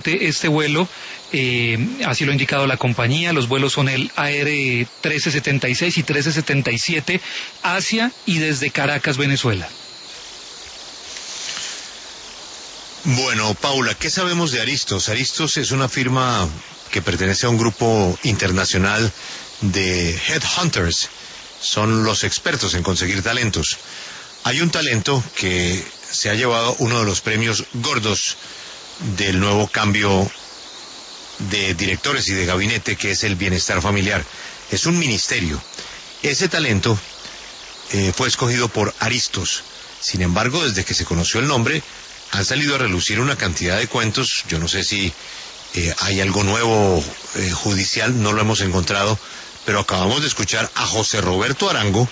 este vuelo. Así lo ha indicado la compañía. Los vuelos son el AR 1376 y 1377 hacia y desde Caracas, Venezuela. Bueno, Paula, ¿qué sabemos de Aristos? Aristos es una firma que pertenece a un grupo internacional de headhunters. Son los expertos en conseguir talentos. Hay un talento que se ha llevado uno de los premios gordos del nuevo cambio de directores y de gabinete, que es el bienestar familiar. Es un ministerio. Ese talento fue escogido por Aristos. Sin embargo, desde que se conoció el nombre, han salido a relucir una cantidad de cuentos. Yo no sé si hay algo nuevo judicial, no lo hemos encontrado, pero acabamos de escuchar a José Roberto Arango,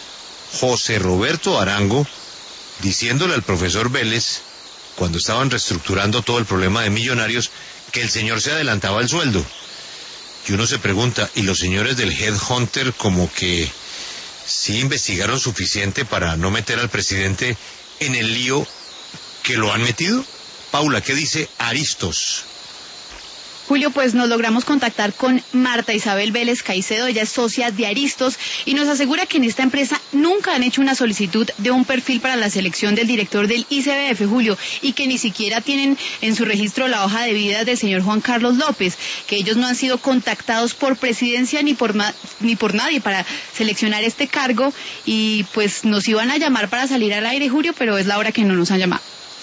diciéndole al profesor Vélez, cuando estaban reestructurando todo el problema de Millonarios, que el señor se adelantaba el sueldo. Y uno se pregunta, ¿y los señores del Headhunter como que sí investigaron suficiente para no meter al presidente en el lío que lo han metido? Paula, ¿qué dice Aristos? Julio, pues nos logramos contactar con Marta Isabel Vélez Caicedo, ella es socia de Aristos, y nos asegura que en esta empresa nunca han hecho una solicitud de un perfil para la selección del director del ICBF, Julio, y que ni siquiera tienen en su registro la hoja de vida del señor Juan Carlos López, que ellos no han sido contactados por presidencia ni por nadie para seleccionar este cargo, y pues nos iban a llamar para salir al aire, Julio, pero es la hora que no nos han llamado.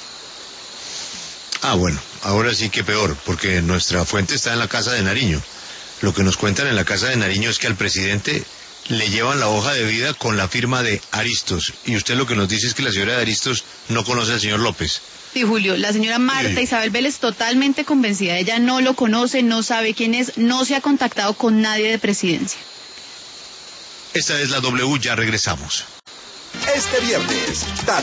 Ah, bueno, ahora sí que peor, porque nuestra fuente está en la Casa de Nariño. Lo que nos cuentan en la Casa de Nariño es que al presidente le llevan la hoja de vida con la firma de Aristos. Y usted lo que nos dice es que la señora de Aristos no conoce al señor López. Sí, Julio, la señora Marta Isabel Vélez totalmente convencida. Ella no lo conoce, no sabe quién es, no se ha contactado con nadie de presidencia. Esta es la W, ya regresamos. Este viernes,